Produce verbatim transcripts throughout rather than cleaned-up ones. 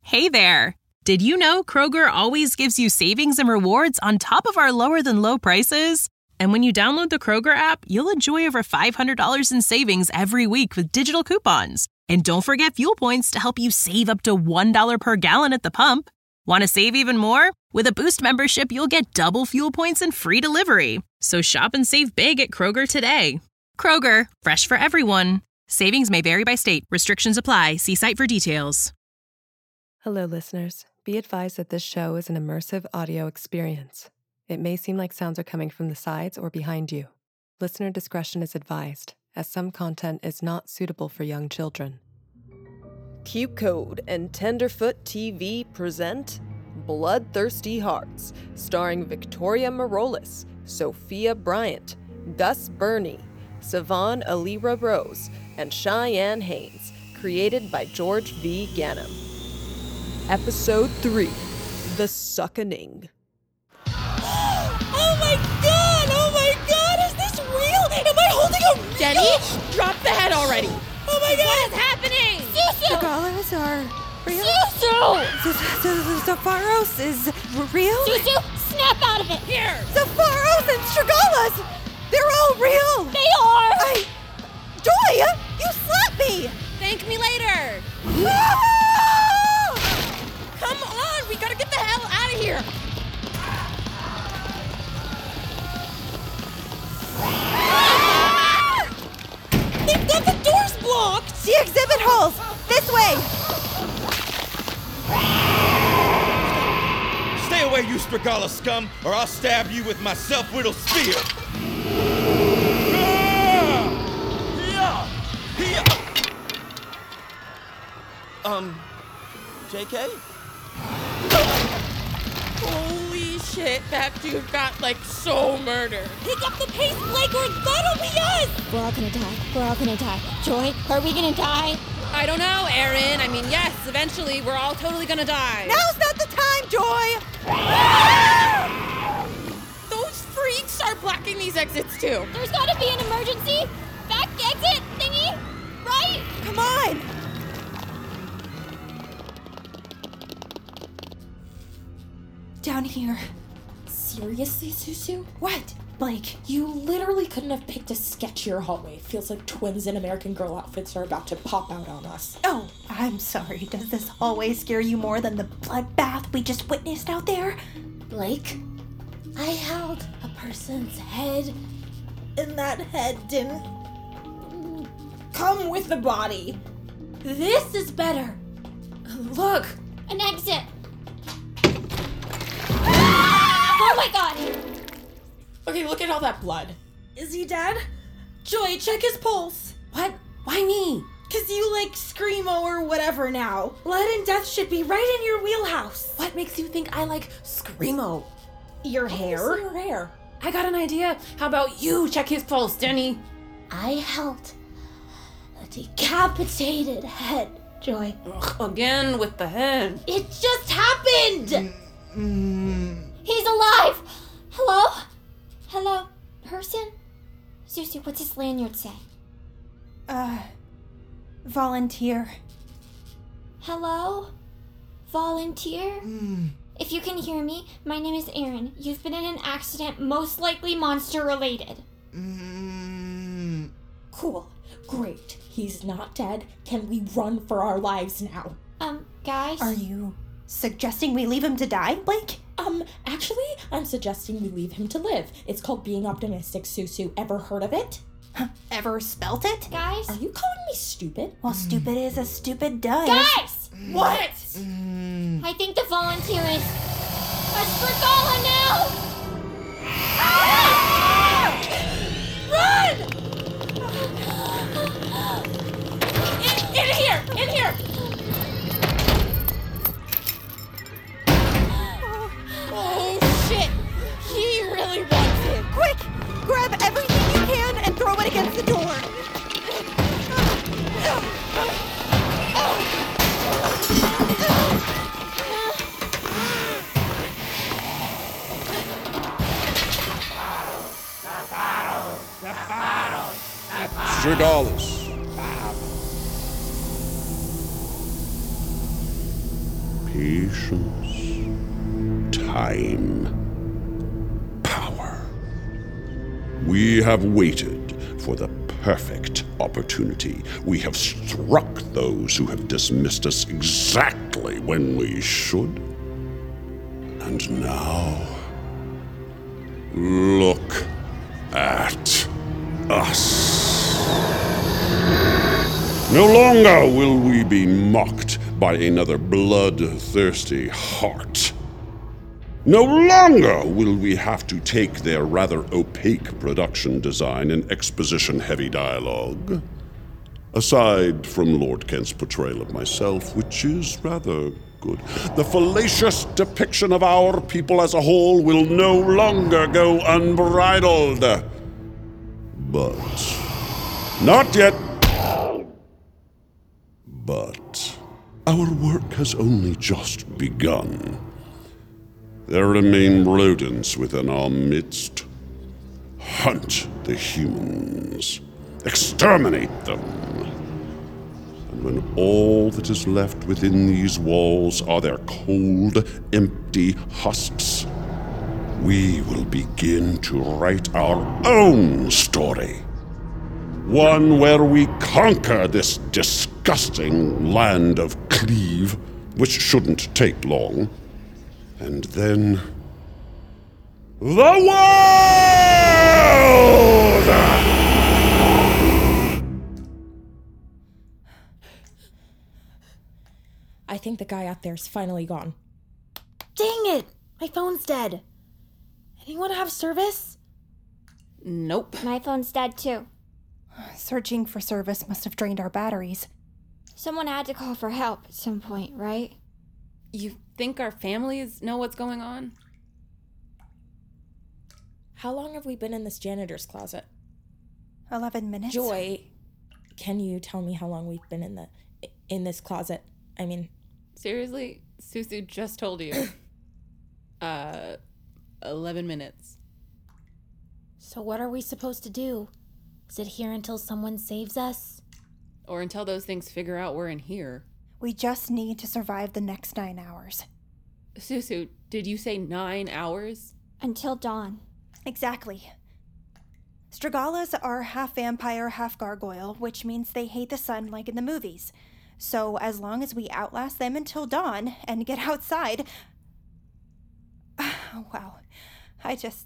Hey there! Did you know Kroger always gives you savings and rewards on top of our lower-than-low prices? And when you download the Kroger app, you'll enjoy over five hundred dollars in savings every week with digital coupons. And don't forget fuel points to help you save up to one dollar per gallon at the pump. Want to save even more? With a Boost membership, you'll get double fuel points and free delivery. So shop and save big at Kroger today. Kroger, fresh for everyone. Savings may vary by state. Restrictions apply. See site for details. Hello, listeners. Be advised that this show is an immersive audio experience. It may seem like sounds are coming from the sides or behind you. Listener discretion is advised, as some content is not suitable for young children. Cube Code and Tenderfoot T V present Bloodthirsty Hearts, starring Victoria Marolis, Sophia Bryant, Gus Burney, Savon Alira Rose, and Cheyenne Haynes, created by George V. Ganem. Episode three, The Suckening. Oh my god! Oh my god! Is this real? Am I holding a real? Jenny, drop the head already! Oh my god! What is happening? Susu! The Galas are real? Susu! Zafaros is real? Susu, snap out of it! Here! Zafaros and Stragalas! They're all real! They are! I... Joy! You slapped me! Thank me later! Ah! Come on! We gotta get the hell out of here! Ah! They've got the doors blocked! The exhibit halls! This way! Stay away, you Stragala scum, or I'll stab you with my self-whittled spear! Um, J K? Holy shit, that dude got, like, so murdered. Pick up the pace, Blake, or that'll be us! We're all gonna die. We're all gonna die. Joy, are we gonna die? I don't know, Aaron. I mean, yes, eventually we're all totally gonna die. Now's not the time, Joy! Those freaks are blocking these exits, too. There's gotta be an emergency back exit thingy, right? Come on! Down here. Seriously, Susu? What? Blake? You literally couldn't have picked a sketchier hallway. Feels like twins in American Girl outfits are about to pop out on us. Oh, I'm sorry. Does this hallway scare you more than the bloodbath we just witnessed out there? Blake, I held a person's head, and that head didn't come with the body. This is better. Look. An exit. Oh my god! Okay, look at all that blood. Is he dead? Joy, check his pulse. What? Why me? Cause you like Screamo or whatever now. Blood and death should be right in your wheelhouse. What makes you think I like Screamo? Your hair? Your hair. I got an idea. How about you check his pulse, Denny? I held a decapitated head, Joy. Ugh, again with the head. It just happened! Mm-hmm. He's alive! Hello? Hello? Person? Susu, what's this lanyard say? Uh... Volunteer. Hello? Volunteer? Mm. If you can hear me, my name is Aaron. You've been in an accident, most likely monster-related. Mm. Cool. Great. He's not dead. Can we run for our lives now? Um, guys? Are you suggesting we leave him to die, Blake? Um, actually, I'm suggesting we leave him to live. It's called being optimistic, Susu. Ever heard of it? Ever spelt it? Guys? Are you calling me stupid? Well, mm. stupid is as stupid does. Guys! Mm. What? Mm. I think the volunteer is a Stragala now! Ah! Run! In, in here! In here! Oh, shit! He really wants it! Quick! Grab everything you can and throw it against the door! Stragalas. patience, time, power. We have waited for the perfect opportunity. We have struck those who have dismissed us exactly when we should. And now, look at us. No longer will we be mocked by another bloodthirsty heart. No longer will we have to take their rather opaque production design and exposition-heavy dialogue. Aside from Lord Kent's portrayal of myself, which is rather good, the fallacious depiction of our people as a whole will no longer go unbridled. But not yet. But our work has only just begun. There remain rodents within our midst. Hunt the humans. Exterminate them. And when all that is left within these walls are their cold, empty husks, we will begin to write our own story. One where we conquer this disgusting land of Cleve, which shouldn't take long. And then... the world! I think the guy out there's finally gone. Dang it! My phone's dead. Anyone have service? Nope. My phone's dead too. Searching for service must have drained our batteries. Someone had to call for help at some point, right? You think our families know what's going on? How long have we been in this janitor's closet? Eleven minutes? Joy, can you tell me how long we've been in the in this closet? I mean... Seriously? Susu just told you. uh, eleven minutes. So what are we supposed to do? Sit here until someone saves us? Or until those things figure out we're in here. We just need to survive the next nine hours. Susu, did you say nine hours? Until dawn. Exactly. Strigalas are half vampire, half gargoyle, which means they hate the sun like in the movies. So as long as we outlast them until dawn and get outside... Oh, wow. I just...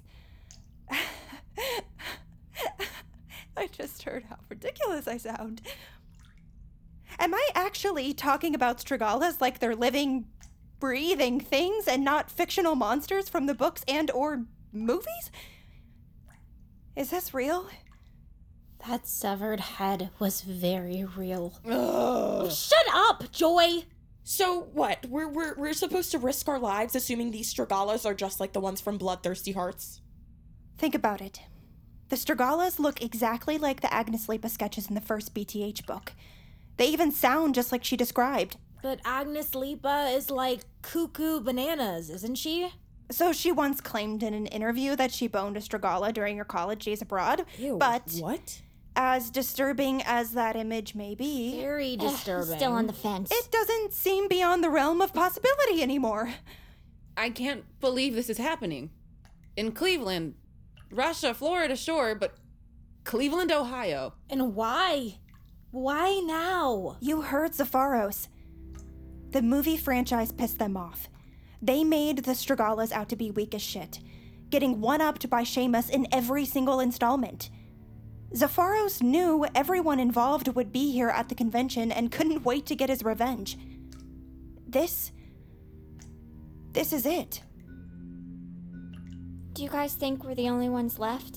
I just heard how ridiculous I sound. Am I actually talking about Strigalas like they're living, breathing things and not fictional monsters from the books and or movies? Is this real? That severed head was very real. Ugh. Shut up, Joy! So what? We're, we're, we're supposed to risk our lives assuming these Strigalas are just like the ones from Bloodthirsty Hearts? Think about it. The Strigalas look exactly like the Agnes Lipa sketches in the first B T H book. They even sound just like she described. But Agnes Lipa is like cuckoo bananas, isn't she? So she once claimed in an interview that she boned a Strigala during her college days abroad. Ew, but what? As disturbing as that image may be... Very disturbing. Ugh, still on the fence. It doesn't seem beyond the realm of possibility anymore. I can't believe this is happening. In Cleveland. Russia, Florida, sure, but Cleveland, Ohio. And why? Why now? You heard Zepharos. The movie franchise pissed them off. They made the Strigalas out to be weak as shit, getting one-upped by Seamus in every single installment. Zepharos knew everyone involved would be here at the convention and couldn't wait to get his revenge. This... This is it. Do you guys think we're the only ones left?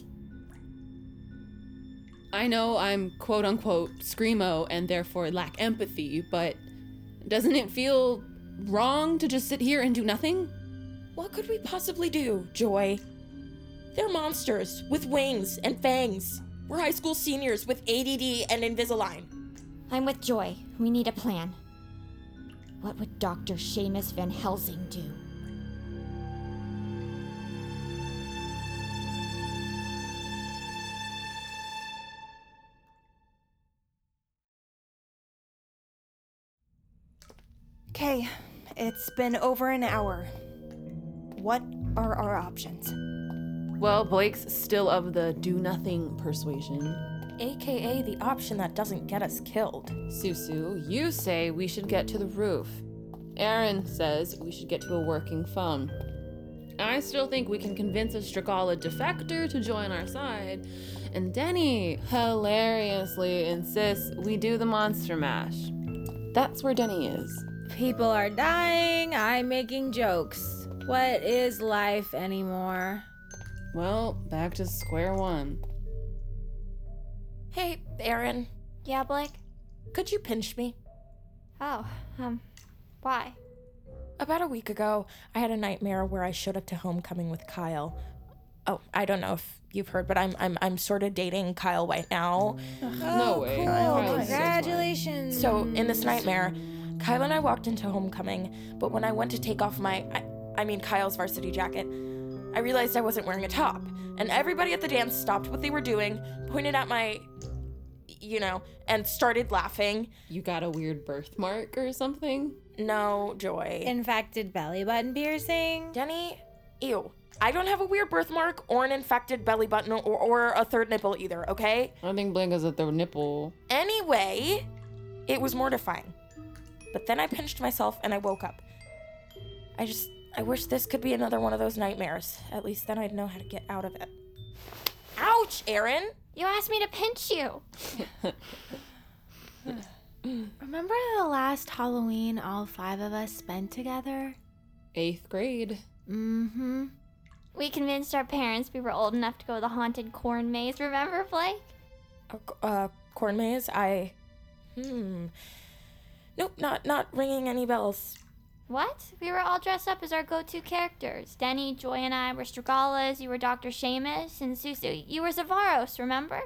I know I'm quote-unquote screamo and therefore lack empathy, but doesn't it feel wrong to just sit here and do nothing? What could we possibly do, Joy? They're monsters with wings and fangs. We're high school seniors with A D D and Invisalign. I'm with Joy. We need a plan. What would Doctor Seamus Van Helsing do? Okay, It's been over an hour. What are our options? Well, Blake's still of the do-nothing persuasion. A K A the option that doesn't get us killed. Susu, you say we should get to the roof. Aaron says we should get to a working phone. I still think we can convince a Strigala defector to join our side. And Denny hilariously insists we do the monster mash. That's where Denny is. People are dying, I'm making jokes. What is life anymore? Well, back to square one. Hey, Aaron. Yeah, Blake? Could you pinch me? Oh, um, why? About a week ago, I had a nightmare where I showed up to homecoming with Kyle. Oh, I don't know if you've heard, but I'm I'm I'm sort of dating Kyle right now. No way. Cool. Kyle's Congratulations. So in this nightmare, Kyle and I walked into homecoming, but when I went to take off my, I, I mean Kyle's varsity jacket, I realized I wasn't wearing a top. And everybody at the dance stopped what they were doing, pointed at my, you know, and started laughing. You got a weird birthmark or something? No, Joy. Infected belly button piercing? Denny, ew. I don't have a weird birthmark or an infected belly button or, or a third nipple either, okay? I think Blake has a third nipple. Anyway, it was mortifying. But then I pinched myself and I woke up. I just, I wish this could be another one of those nightmares. At least then I'd know how to get out of it. Ouch, Aaron! You asked me to pinch you. Remember the last Halloween all five of us spent together? Eighth grade. Mm-hmm. We convinced our parents we were old enough to go to the haunted corn maze, remember, Blake? Uh, uh corn maze? I... Hmm... Nope, not, not ringing any bells. What? We were all dressed up as our go-to characters. Denny, Joy, and I were Strigalas, you were Doctor Seamus, and Susu, you were Zavaros, remember?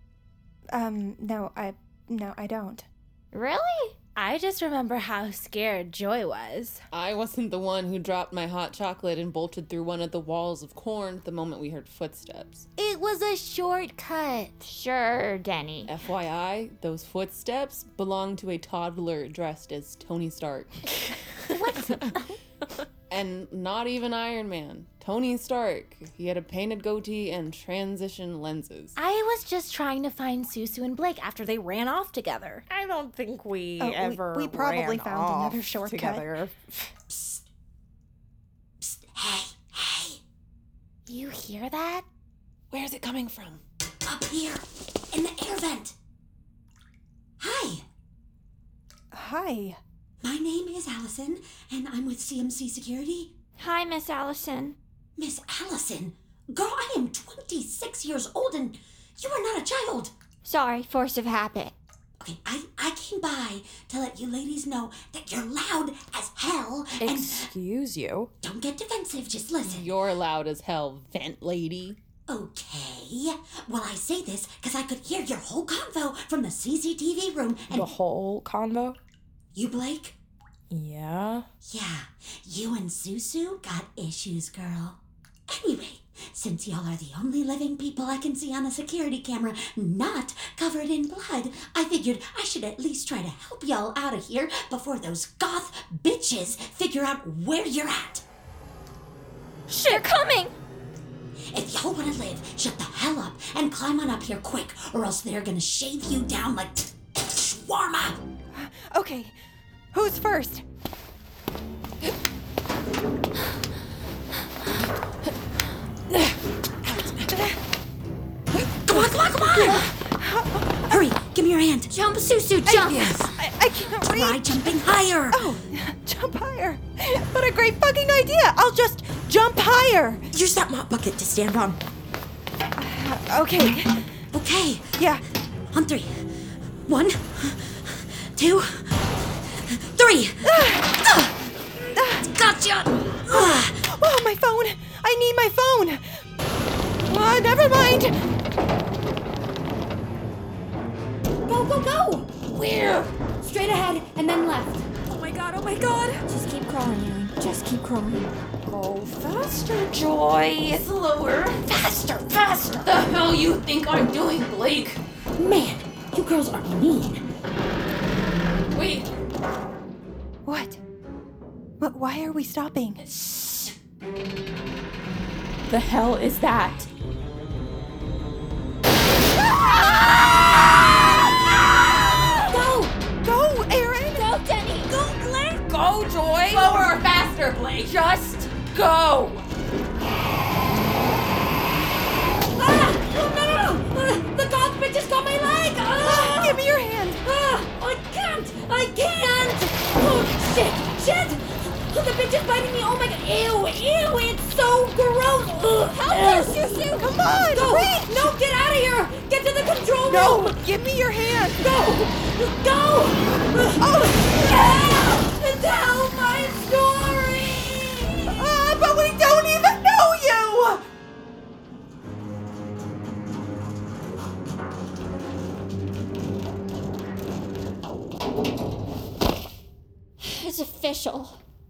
Um, no, I... No, I don't. Really? I just remember how scared Joy was. I wasn't the one who dropped my hot chocolate and bolted through one of the walls of corn the moment we heard footsteps. It was a shortcut. Sure, Denny. F Y I, those footsteps belong to a toddler dressed as Tony Stark. What? And not even Iron Man. Tony Stark. He had a painted goatee and transition lenses. I was just trying to find Susu and Blake after they ran off together. I don't think we Oh, we- ever we probably ran found off another shortcut. together. Psst. Psst. Hey, hey. You hear that? Where's it coming from? Up here, in the air vent. Hi. Hi. My name is Allison, and I'm with C M C Security. Hi, Miss Allison. Miss Allison? Girl, I am twenty-six years old, and you are not a child. Sorry, force of habit. Okay, I, I came by to let you ladies know that you're loud as hell, and... Excuse you? Don't get defensive, just listen. You're loud as hell, vent lady. Okay. Well, I say this because I could hear your whole convo from the C C T V room, and... The whole convo? You, Blake? Yeah? Yeah, you and Susu got issues, girl. Anyway, since y'all are the only living people I can see on a security camera not covered in blood, I figured I should at least try to help y'all out of here before those goth bitches figure out where you're at. They're coming! If y'all want to live, shut the hell up and climb on up here quick, or else they're gonna shave you down like shawarma. Okay, who's first? Come on, come on, come on! Hurry, give me your hand. Jump, Susu, jump! Yes. I, I can't Try reach. jumping higher. Oh, jump higher. What a great fucking idea. I'll just jump higher. Use that mop bucket to stand on. Okay. Okay. Yeah. On three. One, two, three. Gotcha. Oh, my phone. I need my phone. Uh, never mind. Go, go, go! Where? Straight ahead and then left. Oh my god, oh my god. Just keep crawling, Aaron. Just keep crawling. Go faster, Joy. Slower. Faster, faster. The hell you think I'm doing, Blake? Man, you girls are mean. Wait. What? What? But why are we stopping? Shh. The hell is that? Go! Go, Aaron! Go, Denny! Go, Blake! Go, Joy! Slower or faster, Blake? Just go! Ah! No, no, no, no! Uh, the cockpit just got my leg! Ah! Give me your hand! Ah! I can't! I can't! Oh, shit! Shit! Oh, the bitch is biting me! Oh my god! Ew! Ew! It's so gross! Ugh. Help us, Susu! Come on! Go! Wait! No, get out of here! Get to the control No! room! Give me your hand! Go! Go! Oh! Yeah! Tell my story! Ah, but we don't even know you! It's official.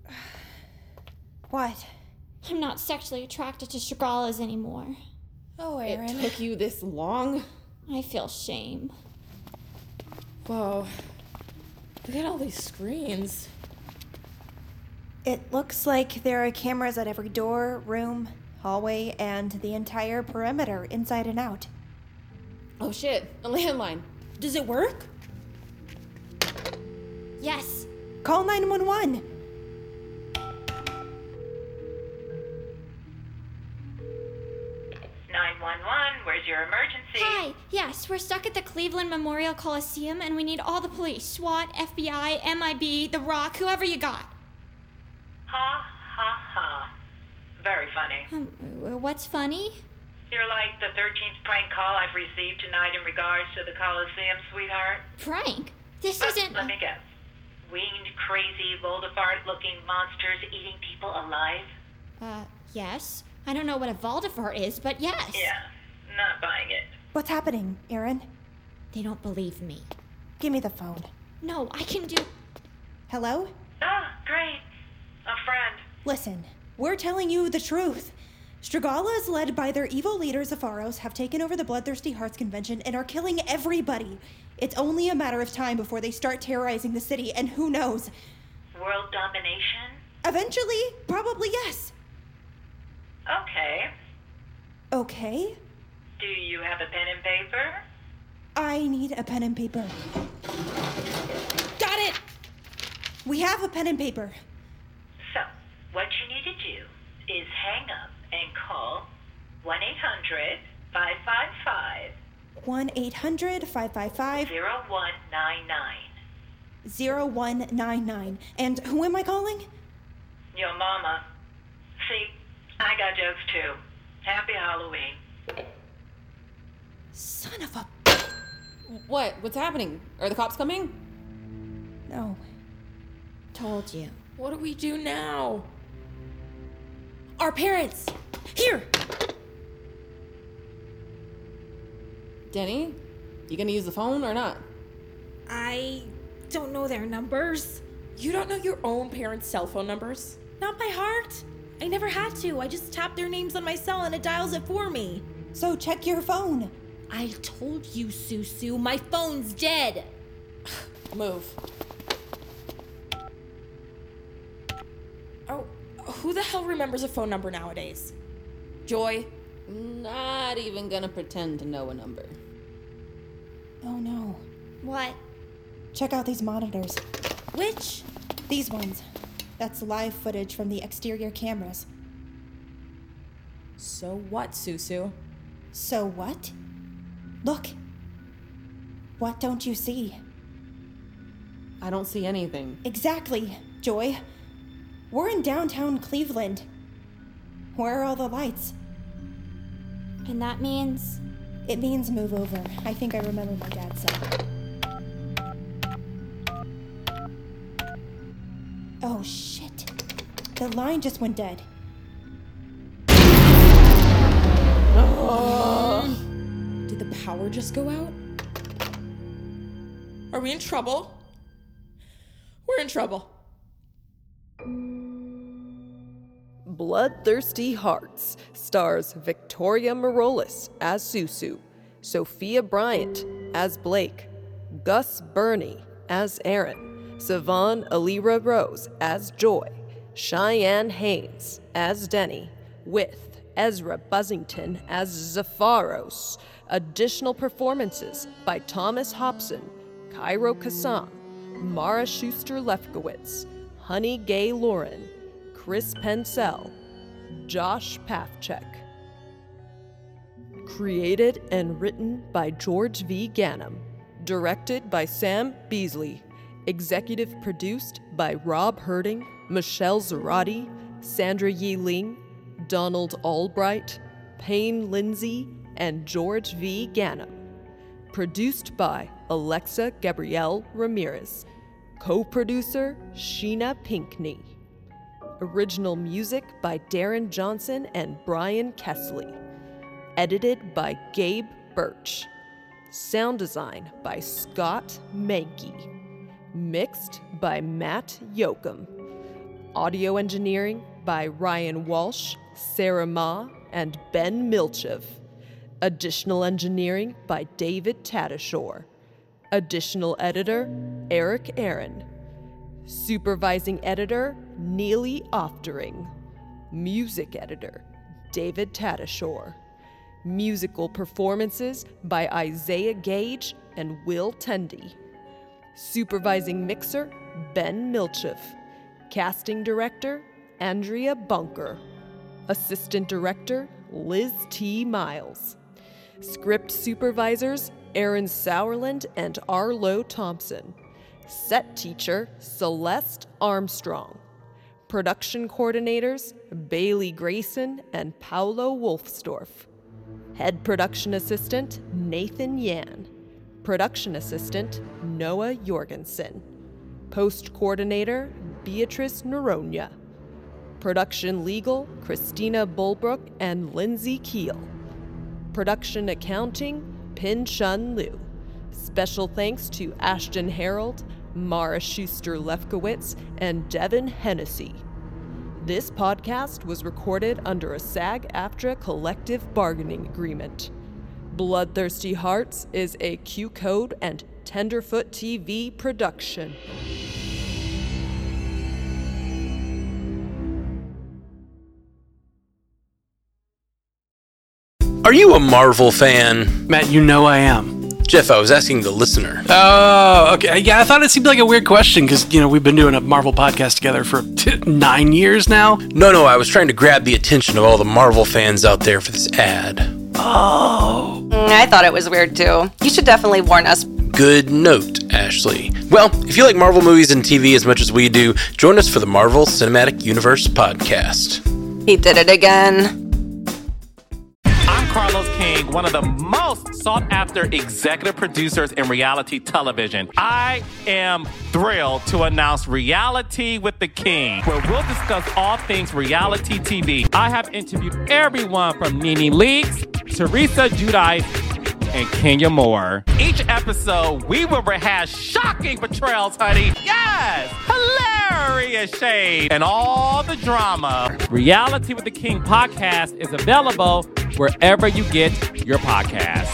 What? I'm not sexually attracted to Stragalas anymore. Oh, Aaron. It took you this long? I feel shame. Whoa. Look at all these screens. It looks like there are cameras at every door, room, hallway, and the entire perimeter, inside and out. Oh shit, a landline. Does it work? Yes. Call nine one one. nine one one, where's your emergency? Hi. Yes, we're stuck at the Cleveland Memorial Coliseum and we need all the police. SWAT, F B I, M I B, The Rock, whoever you got. Ha, ha, ha. Very funny. Um, what's funny? You're like the thirteenth prank call I've received tonight in regards to the Coliseum, sweetheart. Prank? This Uh, isn't... Let me guess. Winged, crazy, Voldemort-looking monsters eating people alive? Uh, yes. I don't know what a Voldemort is, but yes. Yeah, not buying it. What's happening, Aaron? They don't believe me. Give me the phone. No, I can do... Hello? Ah, great. A friend. Listen, we're telling you the truth. Stragalas, led by their evil leader Zepharos, have taken over the Bloodthirsty Hearts convention and are killing everybody. It's only a matter of time before they start terrorizing the city, and who knows? World domination? Eventually, probably yes. Okay. Okay. Do you have a pen and paper? I need a pen and paper. Got it! We have a pen and paper. So, what you need to do is hang up and call one eight hundred five five five one eight hundred five five five zero one nine nine. zero one nine nine. And who am I calling? Your mama. See, I got jokes too. Happy Halloween. Son of a... What? What's happening? Are the cops coming? No. Told you. What do we do now? Our parents! Here! Denny, you gonna use the phone or not? I don't know their numbers. You don't know your own parents' cell phone numbers? Not by heart. I never had to. I just tap their names on my cell and it dials it for me. So check your phone. I told you, Susu, my phone's dead. Move. Oh, who the hell remembers a phone number nowadays? Joy? Not even gonna pretend to know a number. Oh no. What? Check out these monitors. Which? These ones. That's live footage from the exterior cameras. So what, Susu? So what? Look. What don't you see? I don't see anything. Exactly, Joy. We're in downtown Cleveland. Where are all the lights? And that means... It means move over. I think I remember my dad said. Oh shit. The line just went dead. Uh, did the power just go out? Are we in trouble? We're in trouble. Bloodthirsty Hearts stars Victoria Marolis as Susu, Sophia Bryant as Blake, Gus Burney as Aaron, Savon Alira Rose as Joy, Cheyenne Haynes as Denny, with Ezra Buzzington as Zepharos. Additional performances by Thomas Hobson, Cairo Kassam, Mara Schuster-Lefkowitz, Honey Gay Lauren, Chris Pensell, Josh Pavchek. Created and written by George V. Ganem. Directed by Sam Beasley. Executive produced by Rob Herding, Michelle Zarati, Sandra Yi Ling, Donald Albright, Payne Lindsay, and George V. Ganem. Produced by Alexa Gabrielle Ramirez. Co-producer Sheena Pinkney. Original music by Darren Johnson and Brian Kessley. Edited by Gabe Birch. Sound design by Scott Mankey. Mixed by Matt Yoakum. Audio engineering by Ryan Walsh, Sarah Ma, and Ben Milchev. Additional engineering by David Tatasciore. Additional editor, Eric Aaron. Supervising editor, Neely Oftering. Music editor, David Tatasciore. Musical performances by Isaiah Gage and Will Tendy. Supervising mixer, Ben Milchev. Casting director, Andrea Bunker. Assistant director, Liz T. Miles. Script supervisors, Aaron Sauerland and Arlo Thompson. Set teacher, Celeste Armstrong. Production coordinators, Bailey Grayson and Paulo Wolfsdorf. Head production assistant, Nathan Yan. Production assistant, Noah Jorgensen. Post coordinator, Beatrice Noronha. Production legal, Christina Bulbrook and Lindsay Keel. Production accounting, Pin Chun Liu. Special thanks to Ashton Harold, Mara Schuster-Lefkowitz, and Devin Hennessy. This podcast was recorded under a SAG-AFTRA collective bargaining agreement. Bloodthirsty Hearts is a Q-Code and Tenderfoot T V production. Are you a Marvel fan? Matt, you know I am. Jeff, I was asking the listener. Oh, okay. Yeah, I thought it seemed like a weird question because, you know, we've been doing a Marvel podcast together for t- nine years now. No, no, I was trying to grab the attention of all the Marvel fans out there for this ad. Oh. I thought it was weird too. You should definitely warn us. Good note, Ashley. Well, if you like Marvel movies and T V as much as we do, join us for the Marvel Cinematic Universe podcast. He did it again. I'm Carlos King, one of the most sought-after executive producers in reality television. I am thrilled to announce Reality with the King, where we'll discuss all things reality T V. I have interviewed everyone from Nene Leakes, Teresa Giudice, and Kenya Moore. Each episode, we will rehash shocking portrayals, honey. Yes! Hilarious shade and all the drama. Reality with the King podcast is available wherever you get your podcast.